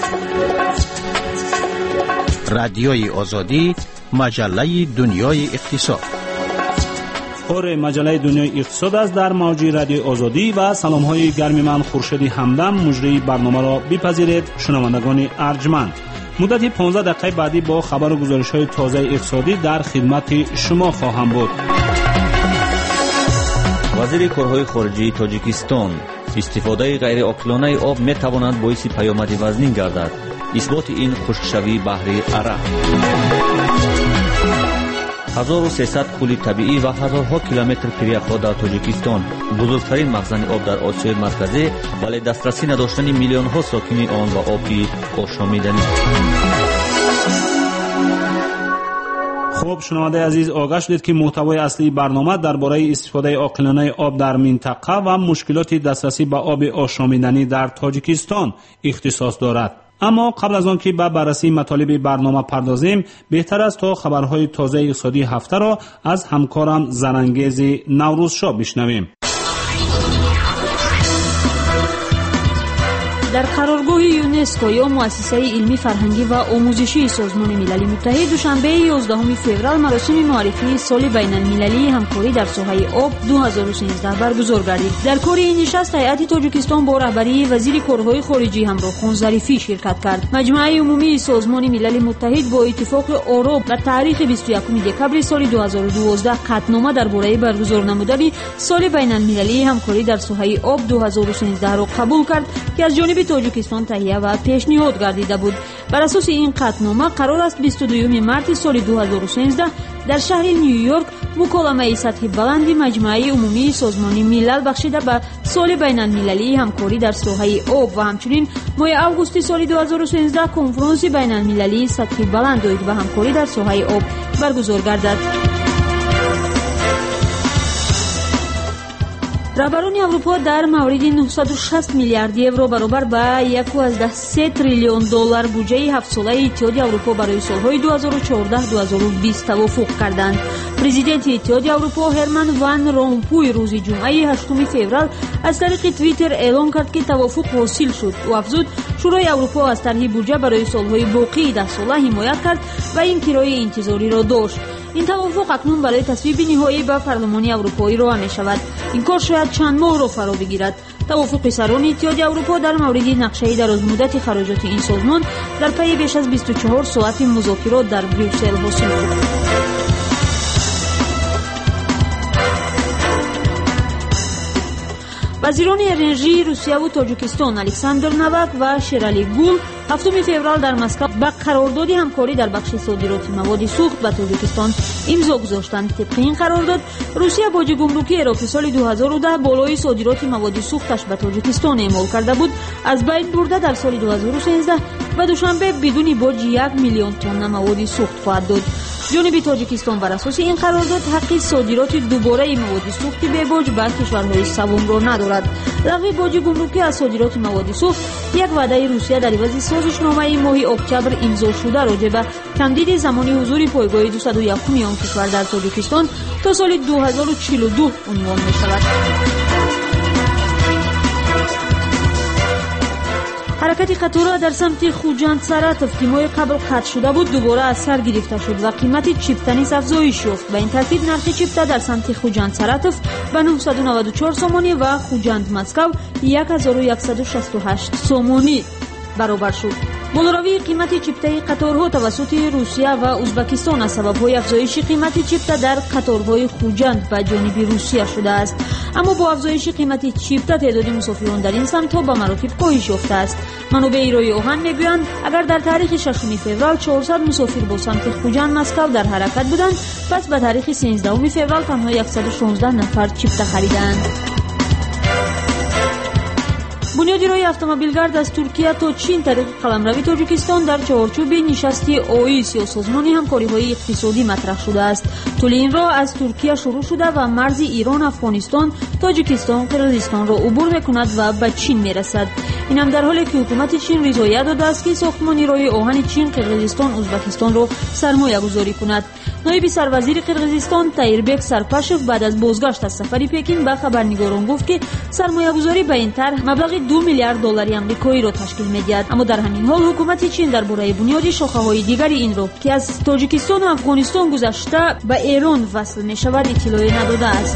رادیوی آزادی، مجله دنیای اقتصاد. خور مجله دنیای اقتصاد است در موج رادیو آزادی و سلام های گرم من خورشید همدم مجری برنامه را بپذیرید. شنوندگان ارجمند، مدت 15 دقیقه بعدی با خبر و گزارش های تازه اقتصادی در خدمت شما خواهم بود. وزیر کارهای خارجه تاجیکستان: استفاده غیر عاقلانه آب می تواند باعث پیامد وزنی گردد. اثبات این خشکشوی بحر عرب. 1300 کولی طبیعی و هزارها کیلومتر کریخا در تاجیکستان، بزرگترین مخزن آب در آسیای مرکزی، ولی دسترسی نداشتن میلیون ها ساکن آن و آبی آشامیدنی. خب شنونده عزیز، آگاه شدید که محتوای اصلی برنامه درباره استفاده عاقلانه آب در منطقه و مشکلات دسترسی به آب آشامیدنی در تاجیکستان اختصاص دارد. اما قبل از آن که به بررسی مطالب برنامه پردازیم، بهتر است تا خبرهای تازه اقتصادی هفته را از همکارم زرانگیز نوروزشاه بشنویم. در قرارگاه یونسکو یا مؤسسه علمی فرهنگی و آموزشی سازمان ملل متحد دوشنبه 11 فوریه مراسم معرفی سال بین المللی همکاری در ساحه آب 2013 برگزار گردید. در کار این نشست هیئت تاجیکستان با رهبری وزیر کارهای خارجه همراهخان ظریفی شرکت کرد. مجمع عمومی سازمان ملل متحد با اتفاق آرا و تاریخ 21 دکامبر سال 2012 قطعنامه درباره برگزار نمودن سال بین المللی همکاری در ساحه آب 2013 را قبول کرد که از جانب تاجیکستان تهیه و پیشنهاد گردیده بود. بر اساس این قطعنامه قرار است 22 مارس سال 2013 در شهر نیویورک مکالمه سطحی بلند مجمع عمومی سازمان ملل بخشیده به سال بین المللی همکاری در ساحه آب و همچنین ماه آگوست سال 2013 کنفرانس بین المللی سطحی بلند و همکاری در ساحه آب برگزار گردد. رهبران اروپا در مورد 960 میلیارد یورو برابر به 1.3 تریلیون دلار بودجه 7 ساله اتحادیه اروپا برای سالهای 2014-2020 توافق کردند. پرزیدنت اتحادیه اروپا هرمن وان رومپوی روز جمعه 8 فوریه از طریق توییتر اعلام کرد که توافق حاصل شد و افزود شورای اروپا از طرح بودجه برای سالهای باقی 10 ساله حمایت کرد و این کرایه انتظاری را داشت. این توافق اکنون برای تصویب نهایی به پارلمان اروپایی راه می شود. این کار شاید چند ماه را فرا بگیرد. توافق سران اتحادیه اروپا در مورد نقشه درازمدت خراجات این سازمان در پی بیش از 24 ساعت مذاکرات در بروکسل حاصل شد. وزیران انرژی روسیه و تاجیکستان الکساندر نوک و شیرالی گول 7 فوریه در مسکو به قرارداد همکاری در بخش صادرات مواد سوخت به تاجیکستان امضا گذاشتند. طبق این قرارداد روسیه باج گمرکی را که سال 2010 بالای صادرات مواد سوختش به تاجیکستان اعمال کرده بود از بین برده در سال 2013 و دوشنبه بدون باج 1 میلیون تن مواد سوخت خواهد داد. جانب تاجیکستان بر اساس این قرارداد حق صادرات دوباره مواد سوخت به باج به کشورهای سوم را ندارد. لغو باج گمرکی از صادرات مواد سوخت یک وعده روسیه در عوض سازشنامه ماه اکتبر امضا شده راجع به تمدید زمان حضور پایگاه 201 آن کشور در تاجیکستان تا سال 2042 عنوان می شود. حرکت قطار در سمت خوجند سراتف که ماه قبل قطع شده بود دوباره از سر گرفته شد و قیمت چیپتنیس افزایش یافت. به این ترتیب نرخ چیپته در سمت خوجند سراتف به 994 سومانی و خوجند مسکو 1168 سومانی برابر شد. بالروی قیمت چیپته قطارها توسط روسیه و ازبکستان از سبب‌های افزایش قیمت چیپته در قطارهای خوجند به جانب روسیه شده است. اما با افزایش قیمت چیپته تعداد مسافران در این سمت‌ها به مراتب کاهش یافته است. منابع رای آهن میگویند اگر در تاریخ 6 فوریه 400 مسافر با سمت خوجند مسکو در حرکت بودند، پس به تاریخ 13 فوریه تنها 116 نفر چیپته خریدند. بنیادی روی اتومبیلگرد از ترکیه تا چین طریق قلمروی تاجیکستان در چارچوب نشستی اوئیس یا سازمان همکاری‌های اقتصادی مطرح شده است. طول این راه از ترکیه شروع شده و مرز ایران، افغانستان، تاجیکستان، قرقیزستان را عبور می‌کند و به چین می‌رسد. این هم در حالی که حکومت چین رضایت داده است که ساختمان راه آهن چین قرقیزستان ازبکستان را سرمایه‌گذاری کند. نایب سروزیر قرقیزستان تایربک سرپاشوف بعد از بازگشت از سفر پکین به خبرنگاران گفت که سرمایه‌گذاری به این طرح مبلغ 2 میلیارد دلار آمریکایی را تشکیل می‌دهد. اما در همین حال حکومت چین درباره بنیاد شاخه‌های دیگری این رو که از تاجیکستان و افغانستان گذشته به ایران وصل می‌شود اطلاعی نداده است.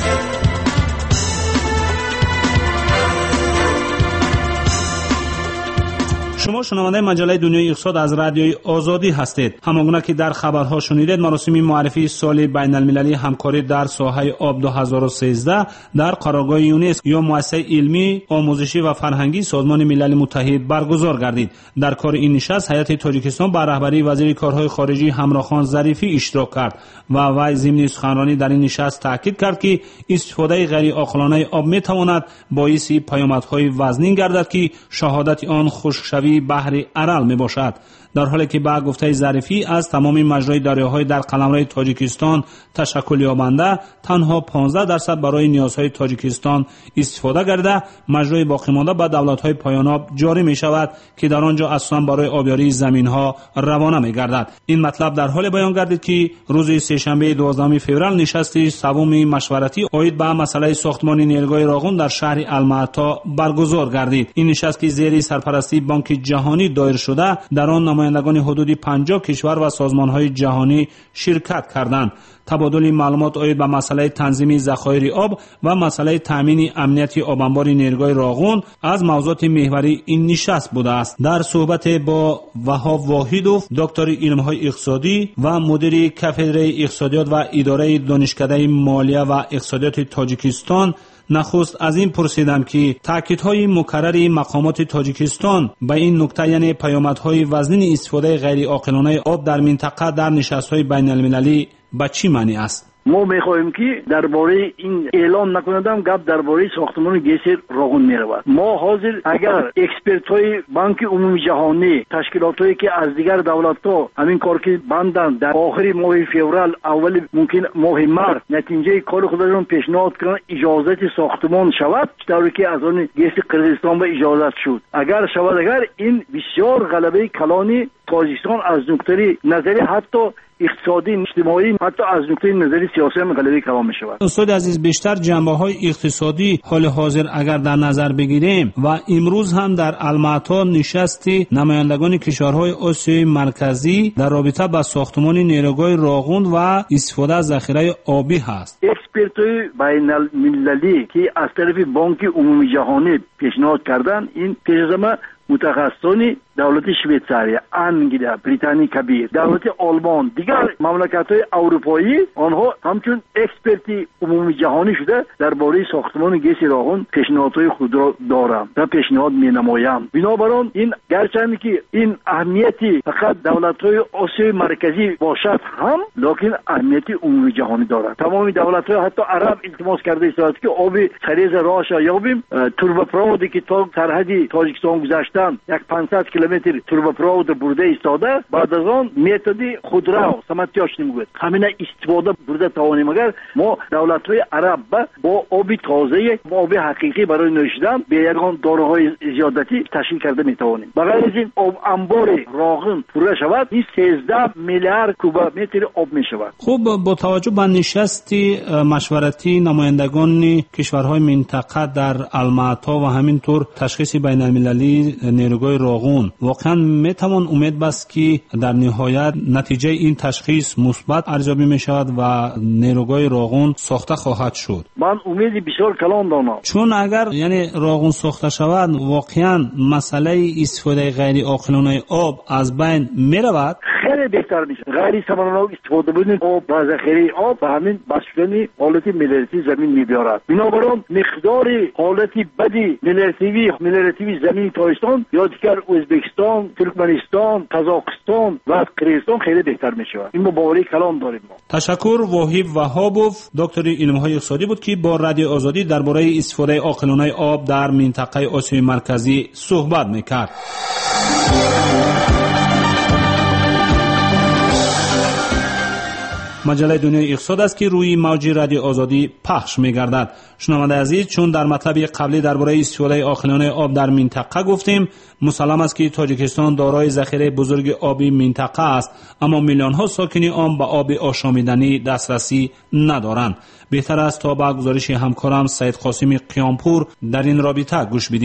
شما شنونده مجله دنیای اقتصاد از رادیوی آزادی هستید. همانگونه که در خبرها شنیدید، مراسم معرفی سال بین المللی همکاری در ساحه آب 2013 در قرارگاه یونسکو یا مؤسسه علمی، آموزشی و فرهنگی سازمان ملل متحد برگزار گردید. در کار این نشست هیئت تاجیکستان با رهبری وزیر کارهای خارجی همراخان ظریفی اشتراک کرد و وی ضمن سخنرانی در این نشست تاکید کرد که استفاده غیر عاقلانه آب میتواند باعث پیامدهای وزنین گردد که شهادت آن خشکشوی بحر ارال می باشد. در حالی که با گفته ظریفی از تمام مجرای دریاهای در قلمرو تاجیکستان تشکل یابنده تنها 15% برای نیازهای تاجیکستان استفاده گردیده، مجرای باقی مانده به دولت‌های پایان‌آب جاری می شود که در آنجا اساساً برای آبیاری زمین‌ها روانه می گردد. این مطلب در حال بیان گردید که روز سه‌شنبه 12 فوریه نشست سوم مشورتی عاید به مسئله ساختمان نیروگاه راغون در شهر الماتا برگزار گردید. این نشست که زیر سرپرستی بانک جهانی دایر شده، در آن نمایندگان حدود 50 کشور و سازمان‌های جهانی شرکت کردند. تبادل معلومات عاید به مسئله تنظیم ذخایر آب و مسئله تامین امنیت آب انبار نیروگاه راغون از موضوعات محوری این نشست بوده است. در صحبت با وهاب واحدوف، دکتر علم‌های اقتصادی و مدیر کاتدر اقتصادیات و اداره دانشکده مالیه و اقتصادیات تاجیکستان، نخست از این پرسیدم که تاکیدهای مکرر مقامات تاجیکستان به این نکته، یعنی پیامدهای وزنین استفاده غیر عاقلانه آب در منطقه در نشست‌های بین المللی به چی معنی است؟ ما میخواهیم که درباره این اعلام نکنندم گپ درباره ساختمان گیس راغون میرود. ما حاضر اگر اکسپرت‌های بانک عمومی جهانی، تشکیلاتایی که از دیگر دولت‌ها همین کار که بندن در آخر ماه فوریه اول ممکن ماه مارس نتیجه کار خودشون پیشنهاد کردن اجازه ساختمان شود، طوری که از آن گیس قرقیزستان به اجازه شد. اگر شود، اگر این بسیار غلبه کلانی تاجیکستان از نقطه نظری حتی اقتصادی، اجتماعی، حتی از نقطه نظری سیاسی هم غلبه کلام می شود. استاد عزیز، بیشتر جنبه‌های اقتصادی حال حاضر اگر در نظر بگیریم و امروز هم در الماتا نشستی نمایندگان کشورهای آسیای مرکزی در رابطه با ساختمان نیروگاه راغون و استفاده از ذخیره آبی هست. اکسپرت‌های بین المللی که از طرف بانک عمومی جهانی پیشنهاد کردن، این پیشنهاد متخصصان دولت شویتزاری، انگلیا، بریتانیا کبیر، دولت آلمان، دیگر مملکت‌های اروپایی، آنها همچون اکسپرتی عمومی جهانی شده درباره ساختمان گیس راغون پیشنهادهای خود را دارند و پیشنهاد می‌نمایند. بنابراین این گرچند که این اهمیتی فقط دولت‌های آسیای مرکزی باشد هم، لکن اهمیتی عمومی جهانی دارد. تمام دولت‌ها حتی عرب التماس کرده است که آب خریز راهش یابیم. تورباپروودی که تا سرحد تاجیکستان گذاشتن 500 کیلومتر تورباپروود برده ایستاده، بعد از آن میتودی خودرو سمتیاش نمیگوید. همین استفاده برده توانیم اگر ما دولت‌های عرب با آب تازه، با آب حقیقی برای نوشیدن به یگان داروهای زیادتی تشکیل کرده میتوانیم. بغیر از این آب انبار راغون پر شود، این 13 میلیارد کوبمتر آب میشود. خب، با توجه به نشستی مشورتی نمایندگان کشورهای منطقه در الماتا و همینطور تشخیص بین المللی نیروگاه راغون، واقعا میتوان امید بست که در نهایت نتیجه این تشخیص مثبت ارزیابی میشود و نیروگاه راغون ساخته خواهد شد. من امید بسیار کلان دارم، چون اگر یعنی راغون ساخته شود، واقعا مسئله استفاده غیر عاقلانه آب از بین میرود. خیلی بهتر میشه. غیر سمنانه استفاده بودن آب و ذخیره آب و همین بسیاری حالتی ملرتی زمین میبیارد. بنابراین مقدار حالتی بدی ملرتی زمین تاجیکستان یا دیگر ازبکستان، ترکمنستان، قزاقستان و قرقیزستان خیلی بهتر میشه. این باوری کلام داریم ما. تشکر. واحد وهابوف، دکتر علم‌های اقتصادی بود که با رادیو آزادی درباره استفاده عاقلانه آب در منطقه آسیای مرکزی صحبت میکرد. مجله دنیای اقتصاد است که روی موج رادیو آزادی پخش می‌گردد. شنونده عزیز، چون در مطلب قبلی درباره استفاده عاقلانه آب در منطقه گفتیم، مسلم است که تاجیکستان دارای ذخیره بزرگ آبی منطقه است، اما میلیون‌ها ساکن آن به آب آشامیدنی دسترسی ندارند. بهتر است تا به گزارش همکارم سید قاسم قیامپور در این رابطه گوش بدهیم.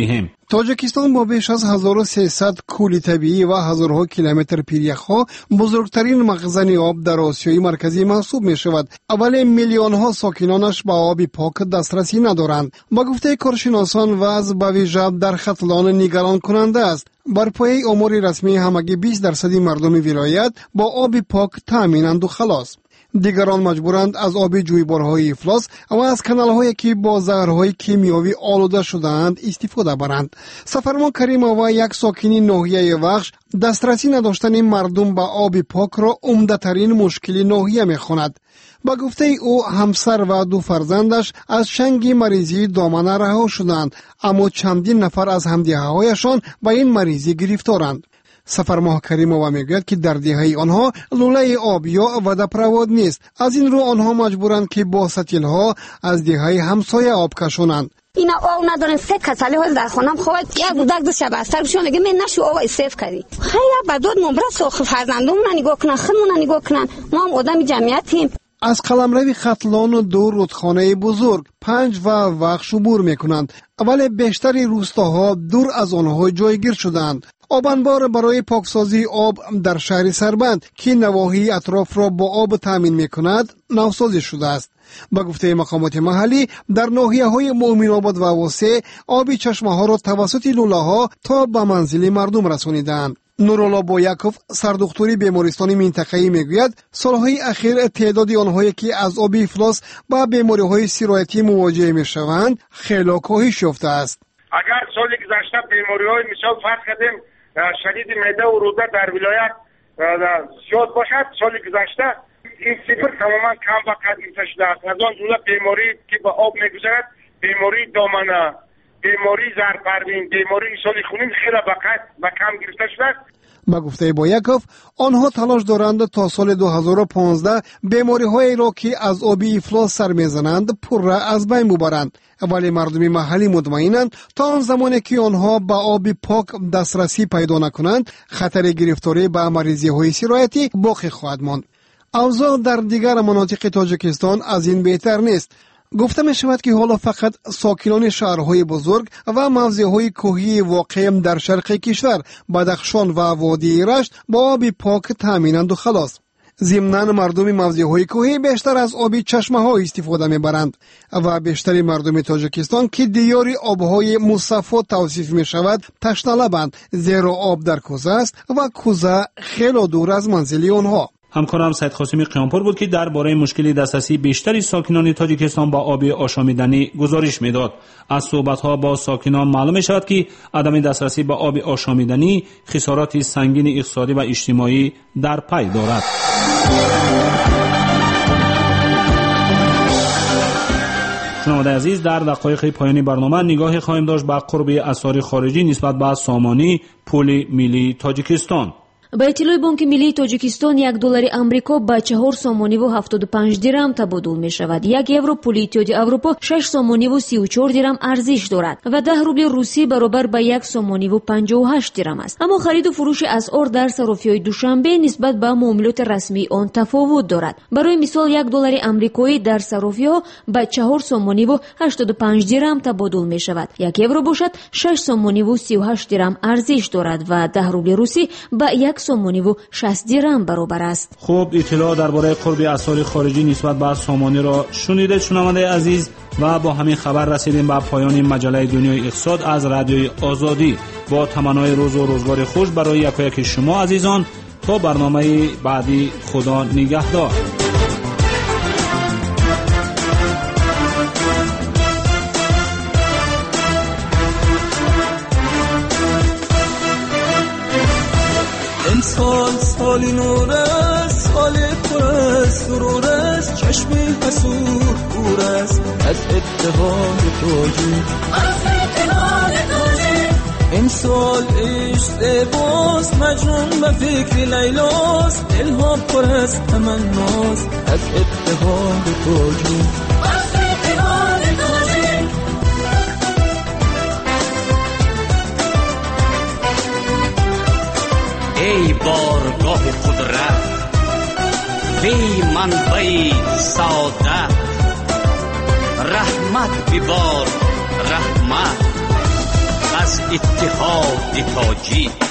تاجیکستان با بیش از 1300 کوه طبیعی و هزارها کیلومتر پیریخ‌ها بزرگترین مخزن آب در آسیای مرکزی محسوب می شود. ولی میلیون ها ساکنانش به آب پاک دسترسی ندارند. با گفته کارشناسان وضع به ویژه در ختلان نگران کننده است. بر پایه آمار رسمی همگی 20% مردم ولایت با آب پاک تامینند و خلاص. دیگران مجبورند از آب جویبارهای افلاس و از کانال‌هایی که با زهرهای کیمیایی آلوده شده‌اند استفاده برند. سفرمان کریمووا یک ساکنی ناحیه وخش دسترسی نداشتن مردم به آب پاک را عمده‌ترین مشکل ناحیه می‌خواند. با گفته او همسر و 2 فرزندش از چنگ مریضی دامنه رها شدند، اما چندین نفر از همدیهه‌هایشان به این مریضی گرفتارند. سفرماه کریمووا میگوید که در دهه آنها لوله آب یا ودپرواد نیست. از این رو آنها مجبورند که با ستیل‌ها از دهه همسایه آب کشانند. اینا آب ندارن. 3 کساله ها در خونم خواد یک بودک 2 شب استر بشون میگه من نشو آب استف کردی. خیلی بدود نمره سوخ فرزندمون نگاه کنن، خودمون نگاه کنن. ما هم آدم جمعیتیم. از قلمرو ختلان 2 رودخانه بزرگ 5 و وخش عبور میکنند، ولی بیشتر روستاها دور از آنها جایگیر شدند. آبانبار برای پاکسازی آب در شهر سربند که نواحی اطراف را با آب تامین میکند نوسازی شده است. با گفته مقامات محلی در ناحیه‌های مومن‌آباد و واسع آب چشمه‌ها را توسط لوله‌ها تا به منزل مردم رسانیدند. نورولا بویاکوف سردکتری بیمارستان منطقه‌ای میگوید سالهای اخیر تعداد آنهایی که از آب افلاس با بیماری‌های سرایتی مواجه میشوند خیلی کاهش یافته است. اگر سال گذشته بیماری‌های مثال فرض کردیم شدید معده و روده در ولایت زیاد باشد، سال گذشته این صفر تماما کم و قدیم‌تر شده است. از آن جمله بیماری که با آب میگذرد، بیماری دامنه، بیماری زرپروین، بیماری ایسال خونین خیلی به کم گرفته شده است. با گفته بویاکوف آنها تلاش دارند تا سال 2015 بیماری‌هایی را که از آب افلاس سر میزنند پر را از بین ببرند، ولی مردم محلی مطمئنند تا آن زمانی که آنها به آب پاک دسترسی پیدا نکنند خطر گرفتاری به مریضی‌های سرایتی باقی خواهد ماند. اوضاع در دیگر مناطق تاجیکستان از این بهتر نیست. گفته می شود که حالا فقط ساکنان شهرهای بزرگ و موضعهای کوهی واقع در شرق کشور بدخشان و وادی رشت با آب پاک تامینند و خلاص. ضمناً مردم موضعهای کوهی بیشتر از آب چشمه ها استفاده می برند و بیشتر مردم تاجیکستان که دیار آبهای مصفا توصیف می شود تشنه لبند، زیرا آب در کوزه است و کوزه خیلی دور از منزل آنها. همکارم سید قاسمی قیامپور بود که درباره مشکل دسترسی بیشتری ساکنان تاجیکستان با آب آشامیدنی گزارش میداد. از صحبت‌ها با ساکنان معلوم می‌شود که عدم دسترسی به آب آشامیدنی خسارات سنگین اقتصادی و اجتماعی در پی دارد. شنوندگان عزیز، در دقایق پایانی برنامه نگاهی خواهیم داشت به قرب اسعار خارجی نسبت به سامانی پول ملی تاجیکستان. با اطلاع بانک ملی تاجیکستان $1 آمریکا با 4 سامانی و 75 درم تبادل می شود. 1 یورو پول اتحادیه اروپا 6 سامانی و 34 درم ارزش دارد و 10 روبل روسی برابر با 1 سامانی و 58 درم است. اما خرید و فروش اسعار در صرافی‌های دوشنبه نسبت به معاملات رسمی آن تفاوت دارد. برای مثال $1 آمریکایی در صرافی‌ها با 4 سامانی و 85 درم تبادل می شود. 1 یورو باشد 6 سامانی و 38 درم ارزش دارد و 10 روبل روسی با 1 سامانی و 60 درم برابر است. خوب، اطلاع درباره قرب اسعار خارجی نسبت به سامانی را شنیدید شنونده عزیز و با همین خبر رسیدیم به پایان مجله دنیای اقتصاد از رادیوی آزادی. با تمنای روز و روزگار خوش برای یکایک شما عزیزان، تا برنامه بعدی خدا نگهدار. سال سالی نور است، سال پر از سرور است، چشمی حسود دور است از اتحاد تاجی، از اتحاد تاجی. امسال عشق باز مجنون به فکر لیلاست، دلها پر از تمناست از اتحاد تاجی، از اتحاد تاجی. ای بارگاه قدرت، وی منبع سعادت، رحمت ببار رحمت از اتحاد تاجیک.